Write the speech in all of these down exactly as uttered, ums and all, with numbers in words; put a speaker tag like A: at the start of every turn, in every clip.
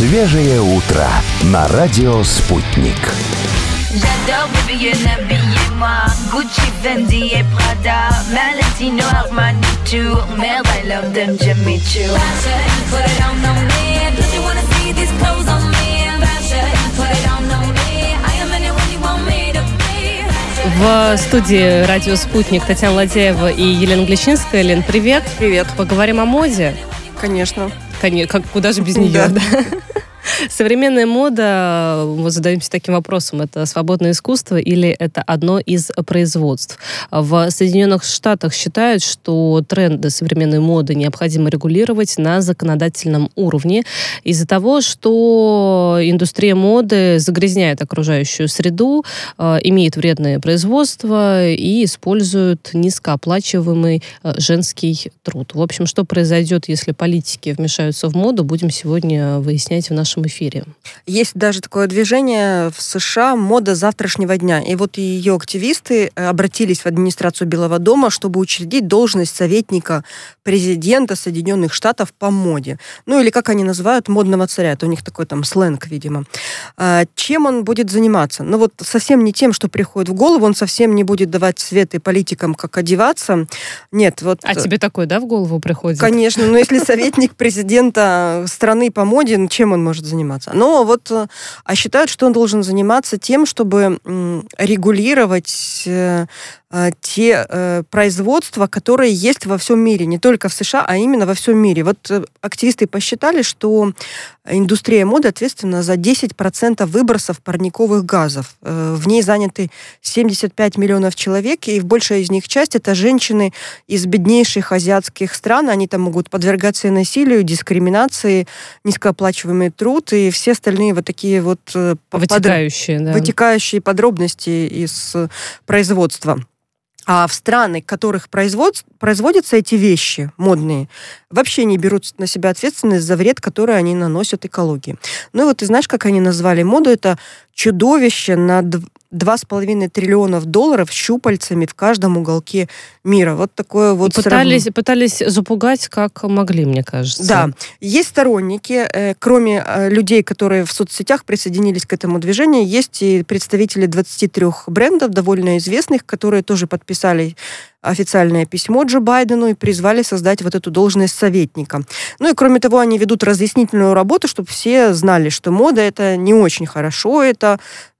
A: Свежее утро на радио «Спутник».
B: J'adore Vivienne habillez-moi Gucci, Fendi et Prada Valentino, Armani too Merde, I love them, Jimmy Choo Fashion, put it on, on me Don't you wanna see these clothes on me Fashion, put it on, on me I am anyone you want me to be.
C: В студии «Радио Спутник» Татьяна Ладеева и Елена Глещинская. Лен, привет.
D: Привет.
C: Поговорим о моде.
D: Конечно.
C: Конечно, как, куда же без нее,
D: Да.
C: да? Современная мода, мы задаемся таким вопросом, это свободное искусство или это одно из производств? В Соединенных Штатах считают, что тренды современной моды необходимо регулировать на законодательном уровне из-за того, что индустрия моды загрязняет окружающую среду, имеет вредное производство и использует низкооплачиваемый женский труд. В общем, что произойдет, если политики вмешаются в моду, будем сегодня выяснять в нашем эфире.
D: Есть даже такое движение в США «Мода завтрашнего дня». И вот ее активисты обратились в администрацию Белого дома, чтобы учредить должность советника президента Соединенных Штатов по моде. Ну или, как они называют, модного царя. Это у них такой там сленг, видимо. А чем он будет заниматься? Ну вот совсем не тем, что приходит в голову. Он совсем не будет давать советы политикам, как одеваться. Нет, вот...
C: А тебе такой, да, в голову приходит?
D: Конечно, но если советник президента страны по моде, чем он может заниматься? Но вот, а считают, что он должен заниматься тем, чтобы регулировать э, те э, производства, которые есть во всем мире, не только в США, а именно во всем мире. Вот э, активисты посчитали, что индустрия моды ответственна за десять процентов выбросов парниковых газов. Э, в ней заняты семьдесят пять миллионов человек, и большая из них часть это женщины из беднейших азиатских стран. Они там могут подвергаться насилию, дискриминации, низкооплачиваемый труд и все остальные вот такие вот
C: вытекающие,
D: под...
C: да.
D: вытекающие подробности из производства. А в страны, в которых производ... производятся эти вещи модные, вообще не берут на себя ответственность за вред, который они наносят экологии. Ну и вот ты знаешь, как они назвали моду? Это чудовище на два с половиной триллионов долларов с щупальцами в каждом уголке мира. Вот такое вот
C: пытались, пытались запугать, как могли, мне кажется.
D: Да. Есть сторонники, э, кроме э, людей, которые в соцсетях присоединились к этому движению, есть и представители двадцати трёх брендов, довольно известных, которые тоже подписали официальное письмо Джо Байдену и призвали создать вот эту должность советника. Ну и кроме того, они ведут разъяснительную работу, чтобы все знали, что мода это не очень хорошо, это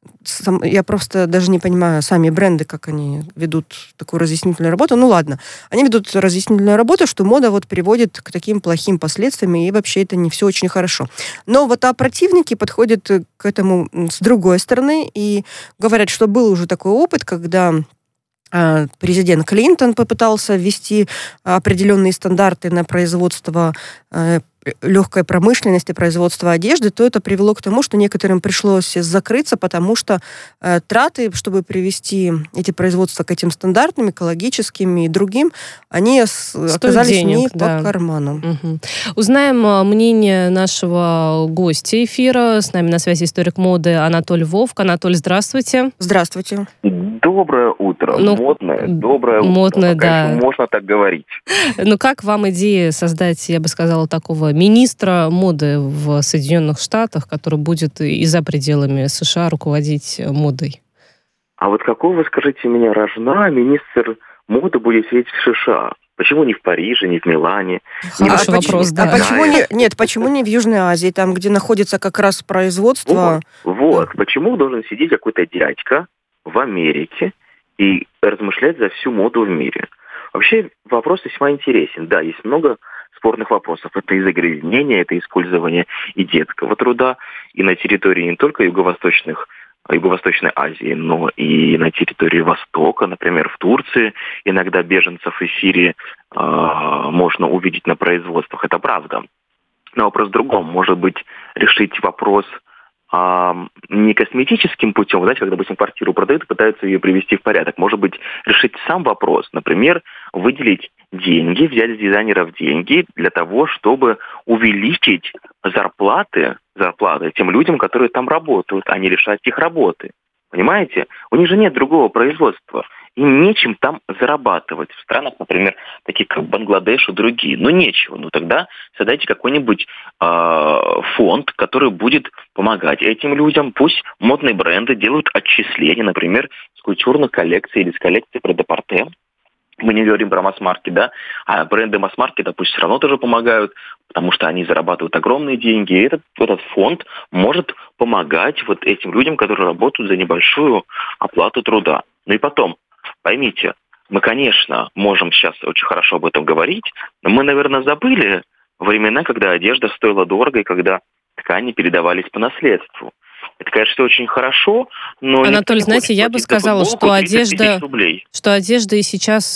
D: я просто даже не понимаю сами бренды, как они ведут такую разъяснительную работу. Ну ладно, они ведут разъяснительную работу, что мода вот приводит к таким плохим последствиям, и вообще это не все очень хорошо. Но вот а противники подходят к этому с другой стороны и говорят, что был уже такой опыт, когда президент Клинтон попытался ввести определенные стандарты на производство легкой промышленности, производства одежды, то это привело к тому, что некоторым пришлось закрыться, потому что э, траты, чтобы привести эти производства к этим стандартам, экологическим и другим, они с, оказались денег, не да. по карману.
C: Угу. Узнаем мнение нашего гостя эфира. С нами на связи историк моды Анатолий Вовк. Анатолий, здравствуйте.
D: Здравствуйте.
E: Доброе утро. Ну, модное, доброе
C: модное,
E: утро.
C: Да.
E: Конечно, можно так говорить.
C: Ну, как вам идея создать, я бы сказала, такого министра моды в Соединенных Штатах, который будет и за пределами США руководить модой?
E: А вот какого, вы скажите мне, рожна министр моды будет сидеть в США? Почему не в Париже, не в Милане?
C: Хороший
D: а
C: вопрос,
D: почему,
C: да.
D: А почему не, нет, почему не в Южной Азии, там, где находится как раз производство?
E: Вот, вот. Почему должен сидеть какой-то дядька в Америке и размышлять за всю моду в мире? Вообще вопрос весьма интересен. Да, есть много спорных вопросов. Это и загрязнение, это использование и детского труда, и на территории не только юго-восточных, Юго-Восточной Азии, но и на территории Востока, например, в Турции. Иногда беженцев из Сирии э, можно увидеть на производствах. Это правда. Но вопрос в другом. Может быть, решить вопрос э, не косметическим путем. Вы знаете, когда, допустим, квартиру продают и пытаются ее привести в порядок. Может быть, решить сам вопрос. Например, выделить деньги, взять с дизайнеров деньги для того, чтобы увеличить зарплаты, зарплаты тем людям, которые там работают, а не лишать их работы. Понимаете? У них же нет другого производства. им нечем там зарабатывать. В странах, например, таких как Бангладеш и другие. Ну, нечего. Ну, тогда создайте какой-нибудь э, фонд, который будет помогать этим людям. Пусть модные бренды делают отчисления, например, с культурных коллекций или с коллекций пret-à-porter. Мы не говорим про масс-маркет, да, а бренды масс-маркета пусть все равно тоже помогают, потому что они зарабатывают огромные деньги. И этот, этот фонд может помогать вот этим людям, которые работают за небольшую оплату труда. Ну и потом, поймите, мы, конечно, можем сейчас очень хорошо об этом говорить, но мы, наверное, забыли времена, когда одежда стоила дорого и когда ткани передавались по наследству. Это, конечно, очень хорошо, но...
C: Анатолий, знаете, я бы сказала, что одежда, что одежда и сейчас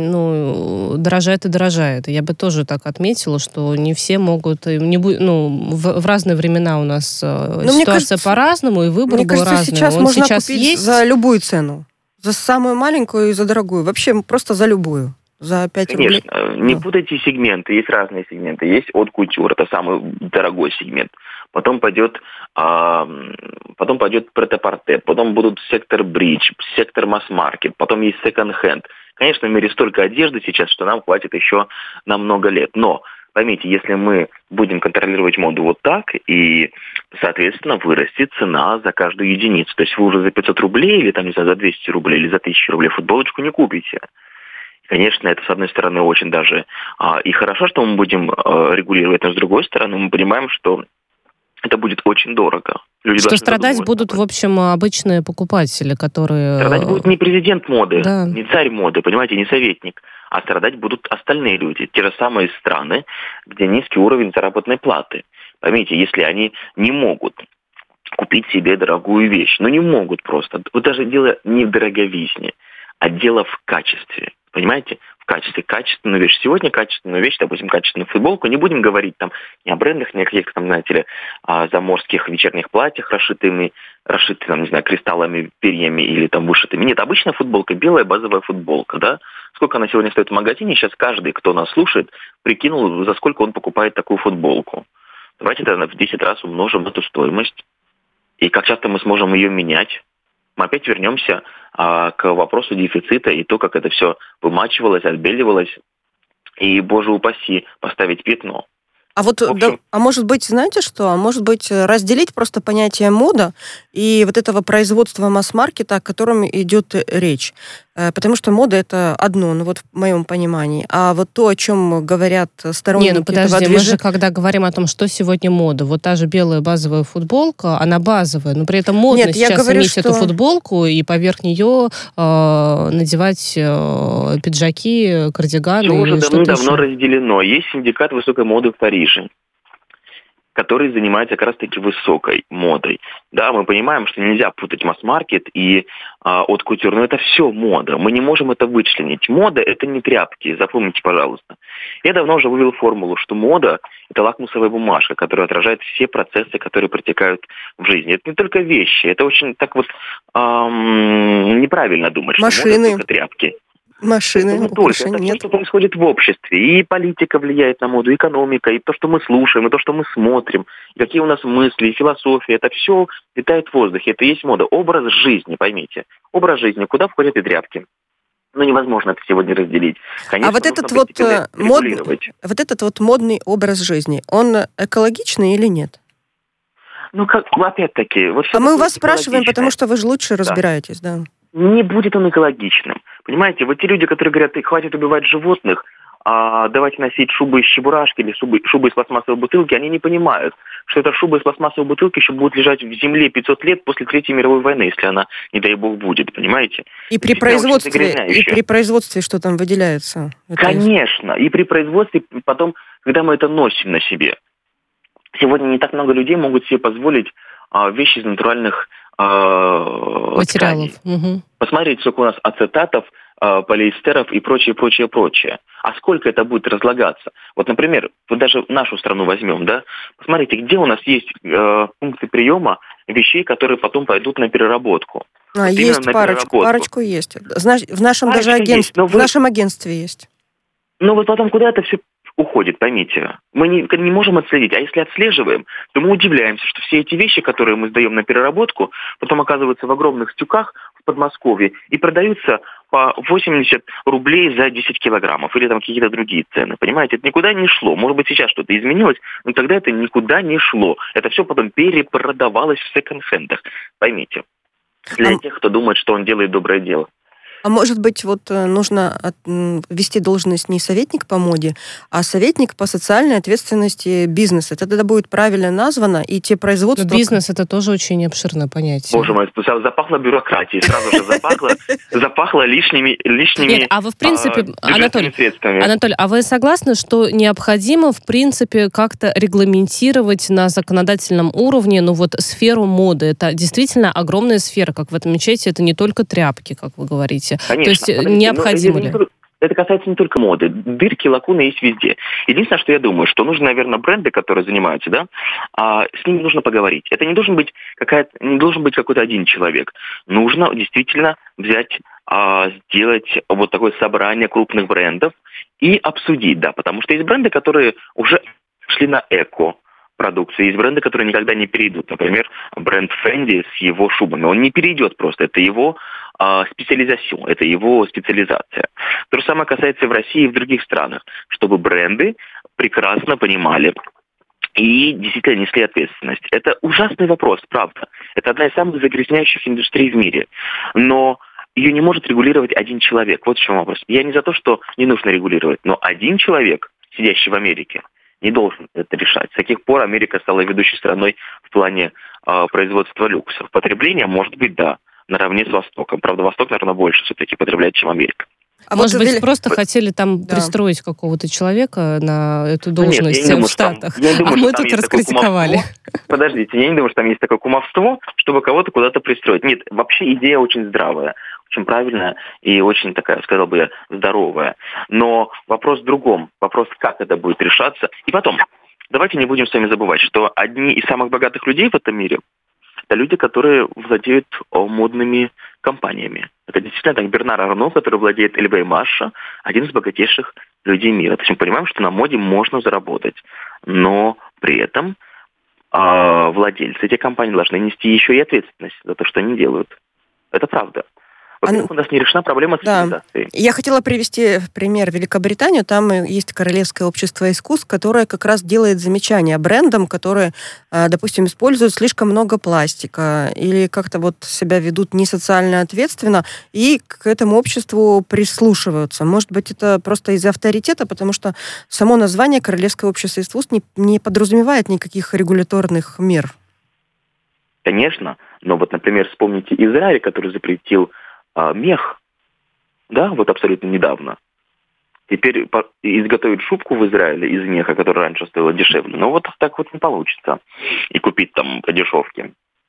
C: ну, дорожает и дорожает. Я бы тоже так отметила, что не все могут... Не бу... ну, в, в разные времена у нас но ситуация кажется, по-разному, и выбор был
D: кажется,
C: разный.
D: Сейчас
C: Он
D: можно
C: сейчас
D: купить
C: есть
D: за любую цену. За самую маленькую и за дорогую. Вообще просто за любую. За пять рублей.
E: Конечно. Не путайте сегменты. Есть разные сегменты. Есть от культур. Это самый дорогой сегмент. Потом пойдет, а, потом пойдет пret-à-porter, потом будут сектор бридж, сектор масс-маркет, потом есть секонд-хенд. Конечно, в мире столько одежды сейчас, что нам хватит еще на много лет. Но поймите, если мы будем контролировать моду вот так, и, соответственно, вырастет цена за каждую единицу. То есть вы уже за пятьсот рублей или там, не знаю, за двести рублей или за тысячу рублей футболочку не купите. Конечно, это, с одной стороны, очень даже а, и хорошо, что мы будем а, регулировать, но с другой стороны, мы понимаем, что это будет очень дорого. Люди
C: что страдать будут, в общем, обычные покупатели, которые...
E: Страдать будет не президент моды,
C: да.
E: не царь моды, понимаете, не советник, а страдать будут остальные люди. Те же самые страны, где низкий уровень заработной платы. Поймите, если они не могут купить себе дорогую вещь, ну не могут просто. Вот даже дело не в дороговизне, а дело в качестве. Понимаете? В качестве качественную вещь. Сегодня качественную вещь, допустим, качественную футболку. Не будем говорить там ни о брендах, ни о каких-то там, знаете ли, заморских вечерних платьях, расшитыми, расшитыми, там, не знаю, кристаллами, перьями или там вышитыми. Нет, обычная футболка, белая базовая футболка, да? Сколько она сегодня стоит в магазине? Сейчас каждый, кто нас слушает, прикинул, за сколько он покупает такую футболку. Давайте тогда в десять раз умножим эту стоимость. И как часто мы сможем ее менять? Мы опять вернемся а, к вопросу дефицита и то, как это все вымачивалось, отбеливалось. И, боже упаси, поставить пятно.
D: А вот, общем... да, а может быть, знаете что? А может быть, разделить просто понятие мода и вот этого производства масс-маркета, о котором идет речь. Потому что мода — это одно, ну вот в моем понимании. А вот то, о чем говорят сторонники
C: Не, ну подожди,
D: этого
C: мы
D: движения...
C: же когда говорим о том, что сегодня мода, вот та же белая базовая футболка, она базовая, но при этом модно
D: Нет, я
C: сейчас
D: говорю,
C: иметь
D: что...
C: эту футболку и поверх нее э, надевать э, пиджаки, кардиганы
E: Все
C: или
E: уже
C: что-то
E: давно
C: еще.
E: разделено. Есть синдикат высокой моды в Париже, который занимается как раз-таки высокой модой. Да, мы понимаем, что нельзя путать масс-маркет и а, от кутюр, но это все мода. Мы не можем это вычленить. Мода – это не тряпки, запомните, пожалуйста. Я давно уже вывел формулу, что мода – это лакмусовая бумажка, которая отражает все процессы, которые протекают в жизни. Это не только вещи, это очень так вот эм, неправильно думать, что
D: Машины.
E: мода – это только тряпки.
D: Машины,
E: это не только, это все,
D: нет.
E: что происходит в обществе. И политика влияет на моду, экономика, и то, что мы слушаем, и то, что мы смотрим, и какие у нас мысли, и философия. Это все витает в воздухе. Это и есть мода. Образ жизни, поймите. Образ жизни, куда входят и тряпки. Ну, невозможно это сегодня разделить. Конечно,
D: а вот этот вот, мод... вот этот вот модный образ жизни, он экологичный или нет?
E: Ну, как, опять-таки... Вот
D: а мы у вас спрашиваем, потому что вы же лучше разбираетесь, да. да.
E: Не будет он экологичным. Понимаете, вот те люди, которые говорят, хватит убивать животных, а давайте носить шубы из чебурашки или шубы, шубы из пластмассовой бутылки, они не понимают, что эта шуба из пластмассовой бутылки еще будет лежать в земле пятьсот лет после Третьей мировой войны, если она, не дай бог, будет, понимаете?
D: И при, производстве, и при производстве что там выделяется?
E: Конечно, и при производстве, потом, когда мы это носим на себе. Сегодня не так много людей могут себе позволить а, вещи из натуральных
C: материалов. Угу.
E: Посмотрите, сколько у нас ацетатов, полиэстеров и прочее, прочее, прочее. А сколько это будет разлагаться? Вот, например, вот даже нашу страну возьмем, да? Посмотрите, где у нас есть э, пункты приема вещей, которые потом пойдут на переработку.
D: А, вот есть парочку, парочку есть. В нашем
E: парочку
D: даже агентстве,
E: есть, вы...
D: в нашем агентстве есть.
E: Ну вот потом куда это все уходит, поймите. Мы не, не можем отследить. А если отслеживаем, то мы удивляемся, что все эти вещи, которые мы сдаем на переработку, потом оказываются в огромных тюках, в в Подмосковье и продаются по восемьдесят рублей за десять килограммов или там какие-то другие цены, понимаете? Это никуда не шло. Может быть, сейчас что-то изменилось, но тогда это никуда не шло. Это все потом перепродавалось в секонд-хендах, поймите. Для
D: а...
E: тех, кто думает, что он делает доброе дело.
D: А может быть, вот нужно от, вести должность не советник по моде, а советник по социальной ответственности бизнеса. Это тогда будет правильно названо, и те производства...
C: Но бизнес — это тоже очень обширное понятие.
E: Боже мой, запахло бюрократией, сразу же запахло, запахло лишними, лишними
C: Нет, а вы, в принципе,
E: а,
C: Анатолий,
E: средствами.
C: Анатолий, а вы согласны, что необходимо, в принципе, как-то регламентировать на законодательном уровне, ну вот, сферу моды? Это действительно огромная сфера, как вы отмечаете, это не только тряпки, как вы говорите.
E: Конечно.
C: То есть необходимо ли?
E: Это касается не только моды. Дырки, лакуны есть везде. Единственное, что я думаю, что нужны, наверное, бренды, которые занимаются, да, а, с ними нужно поговорить. Это не должен быть какая-то, не должен быть какой-то один человек. Нужно действительно взять, а, сделать вот такое собрание крупных брендов и обсудить, да, потому что есть бренды, которые уже шли на эко продукции. Есть бренды, которые никогда не перейдут. Например, бренд Fendi с его шубами. Он не перейдет просто. Это его э, специализация, это его специализация. То же самое касается и в России, и в других странах. Чтобы бренды прекрасно понимали и действительно несли ответственность. Это ужасный вопрос, правда. Это одна из самых загрязняющих индустрий в мире. Но ее не может регулировать один человек. Вот в чем вопрос. Я не за то, что не нужно регулировать, но один человек, сидящий в Америке, не должен это решать. С каких пор Америка стала ведущей страной в плане э, производства люксов? Потребление, может быть, да, наравне с Востоком. Правда, Восток, наверное, больше все-таки потребляет, чем Америка.
C: А может быть,
D: вели...
C: просто хотели там да. пристроить какого-то человека на эту должность
E: Нет,
C: в Штатах,
E: там, думаю,
C: а мы тут раскритиковали.
E: Подождите, я не думаю, что там есть такое кумовство, чтобы кого-то куда-то пристроить. Нет, вообще идея очень здравая, очень правильная и очень такая, сказал бы я, здоровая. Но вопрос в другом. Вопрос, как это будет решаться. И потом, давайте не будем с вами забывать, что одни из самых богатых людей в этом мире – это люди, которые владеют модными компаниями. Это действительно так. Бернар Арно, который владеет эл ви Маша, один из богатейших людей мира. То есть мы понимаем, что на моде можно заработать, но при этом э, владельцы этих компаний должны нести еще и ответственность за то, что они делают. Это правда. Во-первых, у нас не решена проблема цивилизации.
D: Да. Я хотела привести пример Великобританию. Там есть Королевское общество искусств, которое как раз делает замечания брендам, которые, допустим, используют слишком много пластика или как-то вот себя ведут не социально ответственно, и к этому обществу прислушиваются. Может быть, это просто из-за авторитета, потому что само название Королевское общество искусств не, не подразумевает никаких регуляторных мер.
E: Конечно. Но вот, например, вспомните Израиль, который запретил мех, да, вот абсолютно недавно. Теперь изготовить шубку в Израиле из меха, которая раньше стоила дешевле, но вот так вот не получится. И купить там по дешевке.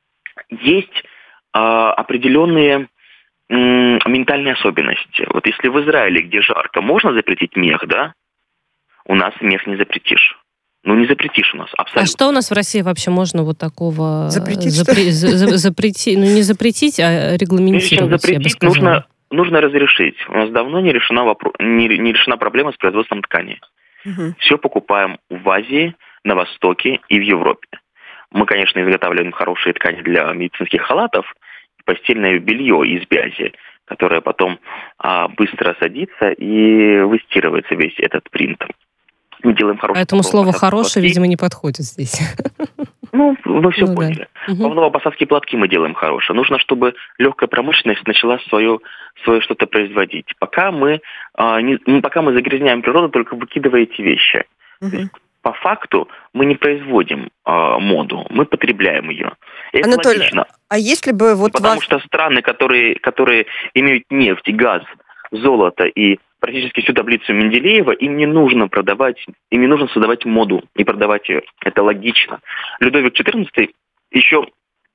E: Есть а, определенные м, ментальные особенности. Вот если в Израиле, где жарко, можно запретить мех, да, у нас мех не запретишь. Ну, не запретишь у нас, абсолютно.
C: А что у нас в России вообще можно вот такого...
D: Запретить,
C: запре- за- запретить? Ну, не запретить, а регламентировать,
E: запретить,
C: я бы сказала.
E: Нужно, нужно разрешить. У нас давно не решена, вопро... не, не решена проблема с производством ткани. Угу. Все покупаем в Азии, на Востоке и в Европе. Мы, конечно, изготавливаем хорошие ткани для медицинских халатов, постельное белье из бязи, которое потом а, быстро садится и выстирывается весь этот принт. Мы делаем хорошие.
C: Поэтому слово «хорошее», платки. Видимо, не подходит здесь.
E: Ну, вы все ну, поняли.
C: Да.
E: Павлово-посадские платки мы делаем хорошие. Нужно, чтобы легкая промышленность начала свое, свое что-то производить. Пока мы, а, не, пока мы загрязняем природу, только выкидывая эти вещи. Угу. По факту мы не производим а, моду, мы потребляем ее. И это
D: Анатолий,
E: логично.
D: А если бы вот
E: Потому
D: вас...
E: что страны, которые, которые имеют нефть, газ, золото и практически всю таблицу Менделеева, им не нужно продавать, им не нужно создавать моду и продавать ее. Это логично. Людовик четырнадцатый еще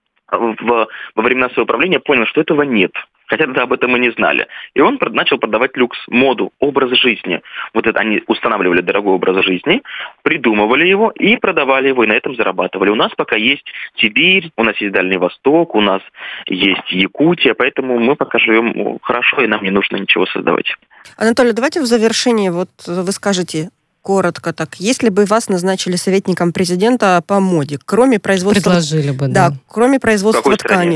E: в, во времена своего правления понял, что этого нет. Хотя тогда об этом мы не знали. И он начал продавать люкс, моду, образ жизни. Вот это они устанавливали дорогой образ жизни, придумывали его и продавали его, и на этом зарабатывали. У нас пока есть Сибирь, у нас есть Дальний Восток, у нас есть Якутия, поэтому мы пока живем хорошо, и нам не нужно ничего создавать.
D: Анатолий, давайте в завершении, вот вы скажете коротко так, если бы вас назначили советником президента по моде, кроме производства...
C: Предложили бы, да.
D: Да, кроме производства ткани.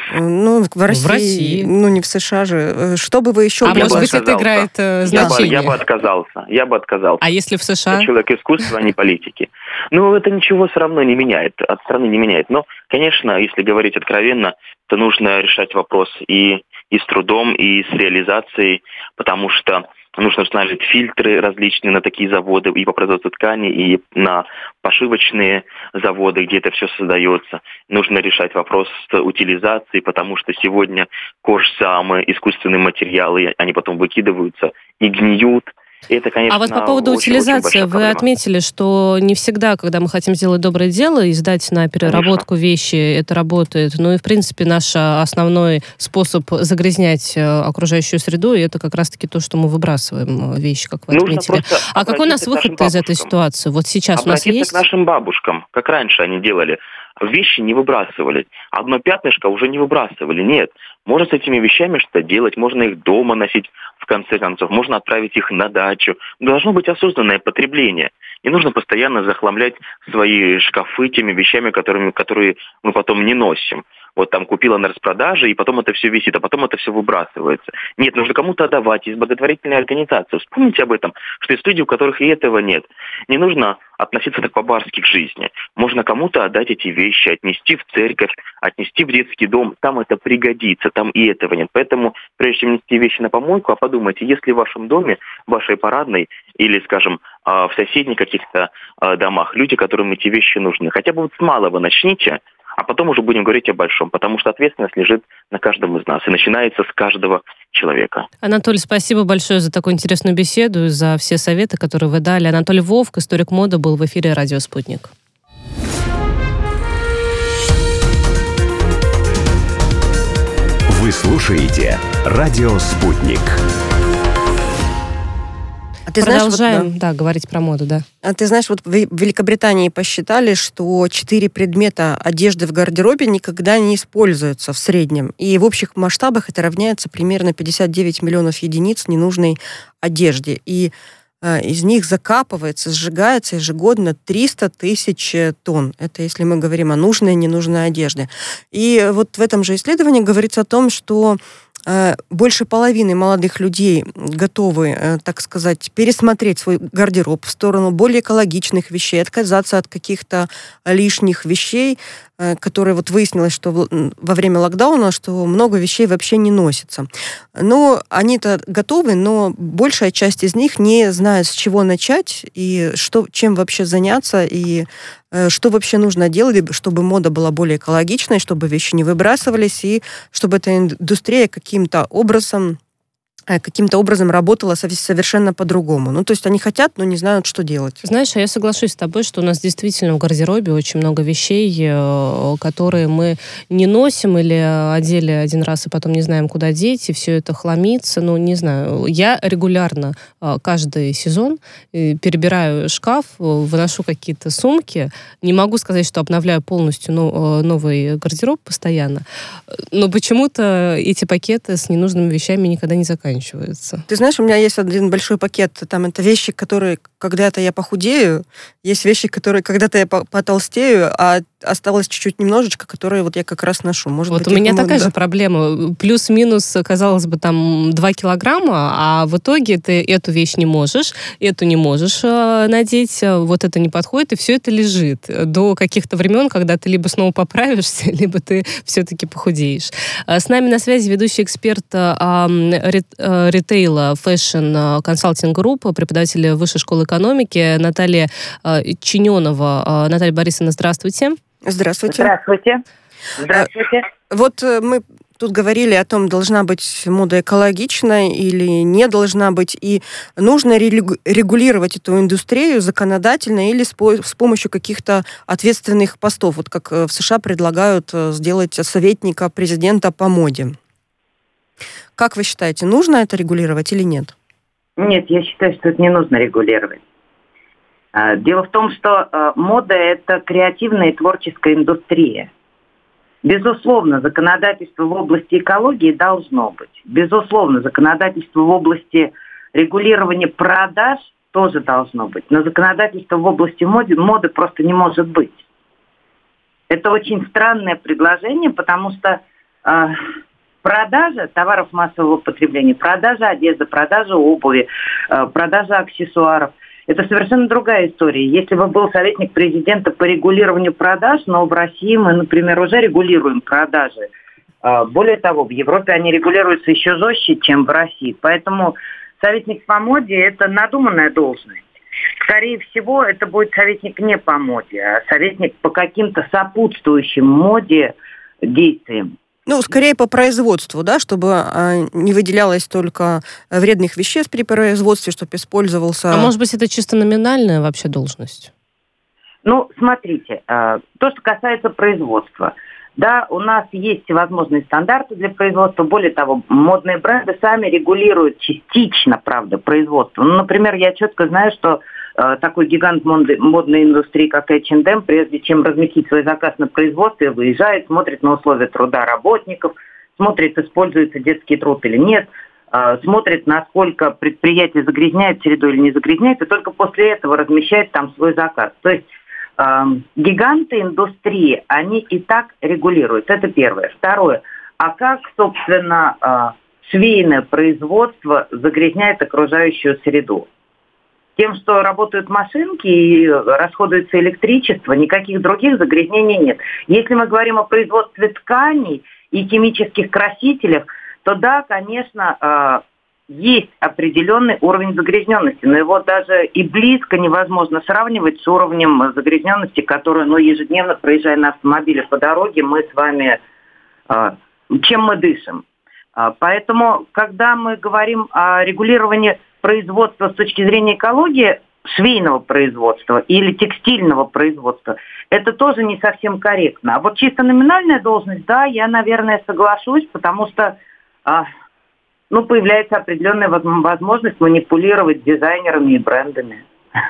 D: Ну, в России,
C: в России.
D: Ну, не в США же. Что бы вы еще...
C: А может быть,
E: отказался.
C: это играет э, значение?
E: Я бы, я бы отказался. Я бы отказался.
C: А если в США?
E: Я человек искусства, а не политики. Ну, это ничего все равно не меняет. От страны не меняет. Но, конечно, если говорить откровенно, то нужно решать вопрос и, и с трудом, и с реализацией, потому что нужно устанавливать фильтры различные на такие заводы и по производству ткани, и на пошивочные заводы, где это все создается. Нужно решать вопрос с утилизацией, потому что сегодня кожа самые искусственные материалы, они потом выкидываются и гниют. Это, конечно,
C: а вот по поводу
E: очень,
C: утилизации,
E: очень
C: вы отметили, что не всегда, когда мы хотим сделать доброе дело и сдать на переработку конечно. Вещи, это работает. Ну и, в принципе, наш основной способ загрязнять окружающую среду, и это как раз-таки то, что мы выбрасываем вещи, как вы
E: Нужно
C: отметили. А какой у нас выход из этой ситуации? Вот сейчас у нас есть...
E: к нашим бабушкам, как раньше они делали. Вещи не выбрасывали. Одно пятнышко уже не выбрасывали. Нет. Можно с этими вещами что-то делать, можно их дома носить, в конце концов, можно отправить их на дачу. Должно быть осознанное потребление. Не нужно постоянно захламлять свои шкафы теми вещами, которыми, которые мы потом не носим. Вот там купила на распродаже, и потом это все висит, а потом это все выбрасывается. Нет, нужно кому-то отдавать, есть благотворительные организации. Вспомните об этом, что есть люди, у которых и этого нет. Не нужно относиться так по-барски к жизни. Можно кому-то отдать эти вещи, отнести в церковь, отнести в детский дом. Там это пригодится, там и этого нет. Поэтому, прежде чем нести вещи на помойку, а подумайте, если в вашем доме, в вашей парадной или, скажем, в соседних каких-то домах люди, которым эти вещи нужны, хотя бы вот с малого начните, а потом уже будем говорить о большом, потому что ответственность лежит на каждом из нас и начинается с каждого человека.
C: Анатолий, спасибо большое за такую интересную беседу и за все советы, которые вы дали. Анатолий Вовк, историк моды, был в эфире «Радио Спутник».
A: Вы слушаете «Радио Спутник».
D: А ты
C: Продолжаем,
D: знаешь, вот,
C: да. да, говорить про моду, да.
D: А ты знаешь, вот в Великобритании посчитали, что четыре предмета одежды в гардеробе никогда не используются в среднем. И в общих масштабах это равняется примерно пятьдесят девять миллионов единиц ненужной одежды. И э, из них закапывается, сжигается ежегодно триста тысяч тонн. Это если мы говорим о нужной и ненужной одежде. И вот в этом же исследовании говорится о том, что больше половины молодых людей готовы, так сказать, пересмотреть свой гардероб в сторону более экологичных вещей, отказаться от каких-то лишних вещей, которые вот выяснилось, что во время локдауна, что много вещей вообще не носится. Но они-то готовы, но большая часть из них не знает, с чего начать и что, чем вообще заняться, и что вообще нужно делать, чтобы мода была более экологичной, чтобы вещи не выбрасывались, и чтобы эта индустрия каким-то образом каким-то образом работала совершенно по-другому. Ну, то есть они хотят, но не знают, что делать.
C: Знаешь, а я соглашусь с тобой, что у нас действительно в гардеробе очень много вещей, которые мы не носим или одели один раз и потом не знаем, куда деть, и все это хламится. Ну, не знаю. Я регулярно каждый сезон перебираю шкаф, выношу какие-то сумки. Не могу сказать, что обновляю полностью новый гардероб постоянно, но почему-то эти пакеты с ненужными вещами никогда не заканчиваются.
D: Ты знаешь, у меня есть один большой пакет. Там это вещи, которые когда-то я похудею, есть вещи, которые когда-то я потолстею, а осталось чуть-чуть немножечко, которые вот я как раз ношу. Может
C: вот
D: быть,
C: у меня
D: думаю,
C: такая
D: да.
C: же проблема. Плюс-минус, казалось бы, там два килограмма, а в итоге ты эту вещь не можешь, эту не можешь э, надеть, вот это не подходит, и все это лежит до каких-то времен, когда ты либо снова поправишься, либо ты все-таки похудеешь. С нами на связи ведущий эксперт э, ритейла Fashion Consulting Group, преподаватель Высшей школы экономики Наталья Чиненова. Наталья Борисовна, здравствуйте.
D: Здравствуйте.
F: Здравствуйте. Здравствуйте.
D: А, вот мы тут говорили о том, должна быть мода экологичная или не должна быть, и нужно регулировать эту индустрию законодательно или с помощью каких-то ответственных постов, вот как в США предлагают сделать советника президента по моде. Как вы считаете, нужно это регулировать или нет?
F: Нет, я считаю, что это не нужно регулировать. Дело в том, что мода – это креативная и творческая индустрия. Безусловно, законодательство в области экологии должно быть. Безусловно, законодательство в области регулирования продаж тоже должно быть. Но законодательство в области моды, моды просто не может быть. Это очень странное предложение, потому что продажа товаров массового потребления, продажа одежды, продажа обуви, продажа аксессуаров – это совершенно другая история. Если бы был советник президента по регулированию продаж, но в России мы, например, уже регулируем продажи. Более того, в Европе они регулируются еще жестче, чем в России. Поэтому советник по моде – это надуманная должность. Скорее всего, это будет советник не по моде, а советник по каким-то сопутствующим моде действиям.
D: Ну, скорее по производству, да, чтобы а, не выделялось только вредных веществ при производстве, чтобы использовался...
C: А может быть, это чисто номинальная вообще должность?
F: Ну, смотрите, то, что касается производства. Да, у нас есть всевозможные стандарты для производства. Более того, модные бренды сами регулируют частично, правда, производство. Ну, например, я четко знаю, что э, такой гигант модной, модной индустрии, как эйч энд эм, прежде чем разместить свой заказ на производстве, выезжает, смотрит на условия труда работников, смотрит, используется детский труд или нет, э, смотрит, насколько предприятие загрязняет среду или не загрязняет, и только после этого размещает там свой заказ. То есть гиганты индустрии, они и так регулируют. Это первое. Второе. А как, собственно, швейное производство загрязняет окружающую среду? Тем, что работают машинки и расходуется электричество, никаких других загрязнений нет. Если мы говорим о производстве тканей и химических красителях, то да, конечно, есть определенный уровень загрязненности, но его даже и близко невозможно сравнивать с уровнем загрязненности, который, ну, ежедневно, проезжая на автомобиле по дороге, мы с вами, чем мы дышим. Поэтому, когда мы говорим о регулировании производства с точки зрения экологии, швейного производства или текстильного производства, это тоже не совсем корректно. А вот чисто номинальная должность, да, я, наверное, соглашусь, потому что... ну, появляется определенная возможность манипулировать дизайнерами и брендами.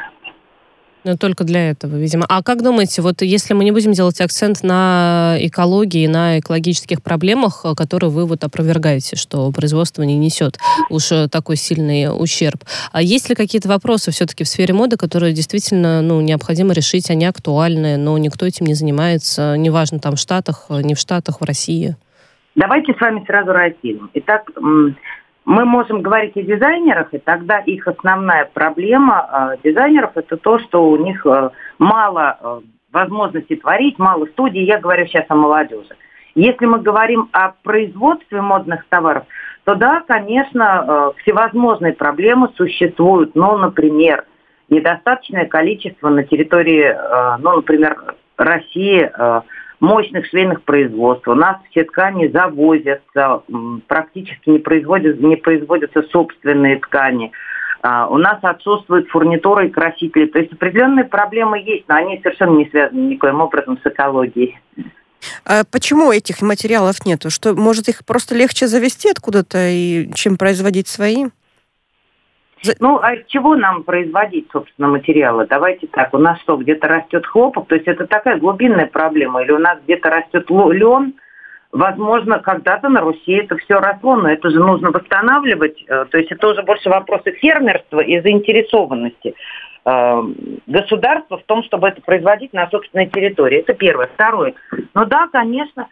C: Но только для этого, видимо. А как думаете, вот если мы не будем делать акцент на экологии, на экологических проблемах, которые вы вот опровергаете, что производство не несет уж такой сильный ущерб, а есть ли какие-то вопросы все-таки в сфере моды, которые действительно, ну, необходимо решить, они актуальны, но никто этим не занимается, неважно, там в Штатах, не в Штатах, в России?
F: Давайте с вами сразу разделим. Итак, мы можем говорить о дизайнерах, и тогда их основная проблема дизайнеров – это то, что у них мало возможностей творить, мало студий. Я говорю сейчас о молодежи. Если мы говорим о производстве модных товаров, то да, конечно, всевозможные проблемы существуют. Ну, например, недостаточное количество на территории, ну, например, России – мощных швейных производств. У нас все ткани завозятся, практически не производятся, не производятся собственные ткани. У нас отсутствует фурнитура и красители. То есть определенные проблемы есть, но они совершенно не связаны никоим образом с экологией.
D: А почему этих материалов нету? Что, может, их просто легче завезти откуда-то, и, чем производить свои?
F: Ну, а из чего нам производить, собственно, материалы? Давайте так, у нас что, где-то растет хлопок, то есть это такая глубинная проблема, или у нас где-то растет лен, возможно, когда-то на Руси это все росло, но это же нужно восстанавливать, то есть это уже больше вопросы фермерства и заинтересованности государства в том, чтобы это производить на собственной территории. Это первое. Второе. Ну да, конечно,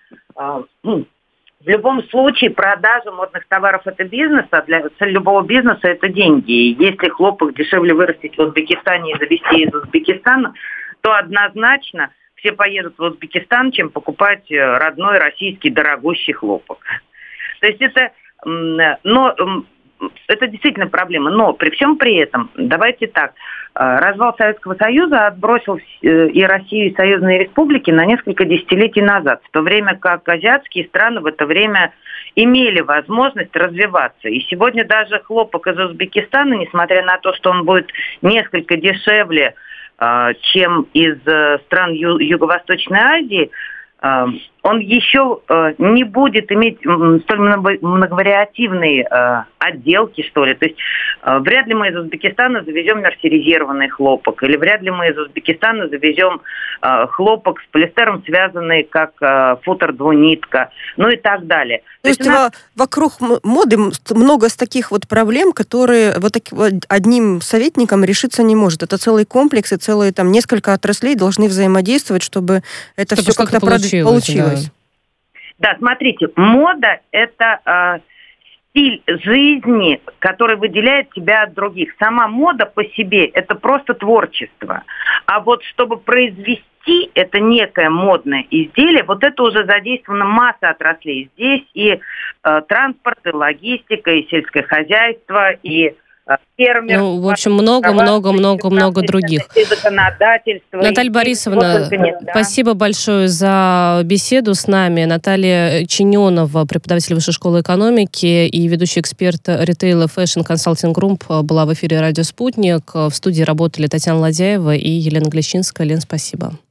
F: в любом случае продажа модных товаров – это бизнес, а для цель любого бизнеса – это деньги. И если хлопок дешевле вырастить в Узбекистане и завезти из Узбекистана, то однозначно все поедут в Узбекистан, чем покупать родной российский дорогущий хлопок. То есть это, но, это действительно проблема. Но при всем при этом, давайте так, развал Советского Союза отбросил и Россию, и союзные республики на несколько десятилетий назад, в то время как азиатские страны в это время имели возможность развиваться. И сегодня даже хлопок из Узбекистана, несмотря на то, что он будет несколько дешевле, чем из стран Ю- Юго-Восточной Азии, он еще не будет иметь столь многовариативные отделки, что ли. То есть вряд ли мы из Узбекистана завезем мерсеризированный хлопок, или вряд ли мы из Узбекистана завезем хлопок с полиэстером, связанный как футер-двунитка, ну и так далее.
D: То, То есть нас... вокруг моды много с таких вот проблем, которые вот, так, вот одним советником решиться не может. Это целый комплекс, и целые там несколько отраслей должны взаимодействовать, чтобы это чтобы все как-то
C: получилось.
D: получилось. Да.
F: Да, смотрите, мода – это э, стиль жизни, который выделяет тебя от других. Сама мода по себе – это просто творчество. А вот чтобы произвести это некое модное изделие, вот это уже задействована масса отраслей. Здесь и э, транспорт, и логистика, и сельское хозяйство, и фермер.
C: Ну, в общем, много-много-много-много других. Наталья Борисовна, нет, да. Спасибо большое за беседу с нами. Наталья Чиненова, преподаватель Высшей школы экономики и ведущий эксперт ритейла Fashion Consulting Group, была в эфире «Радио Спутник». В студии работали Татьяна Ладяева и Елена Глещинская. Лен, спасибо.